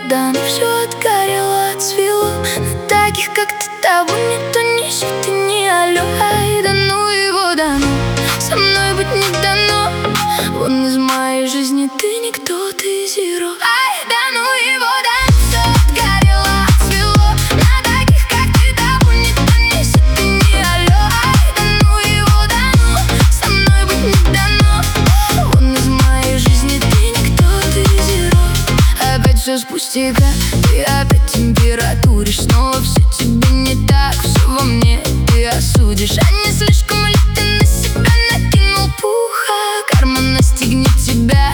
вода, но все отгорело, отцвело. На таких, как ты, того никто не ищет и не алё. Ай, да ну его, да ну, со мной быть не дано. Вон из моей жизни ты никто, ты zero. Ай, да ну его, да ну, все отгорело, отцвело. На таких, как ты, того никто не ищет и не алё. Ай, да ну его, да ну, со мной быть не дано. Вон из моей жизни ты никто, ты zero. Опять все с пустяка, ты опять температуришь. Снова все тебе не так, все во мне ты осудишь. А не слишком ли ты на себя накинул пуха? Карма настигнет тебя.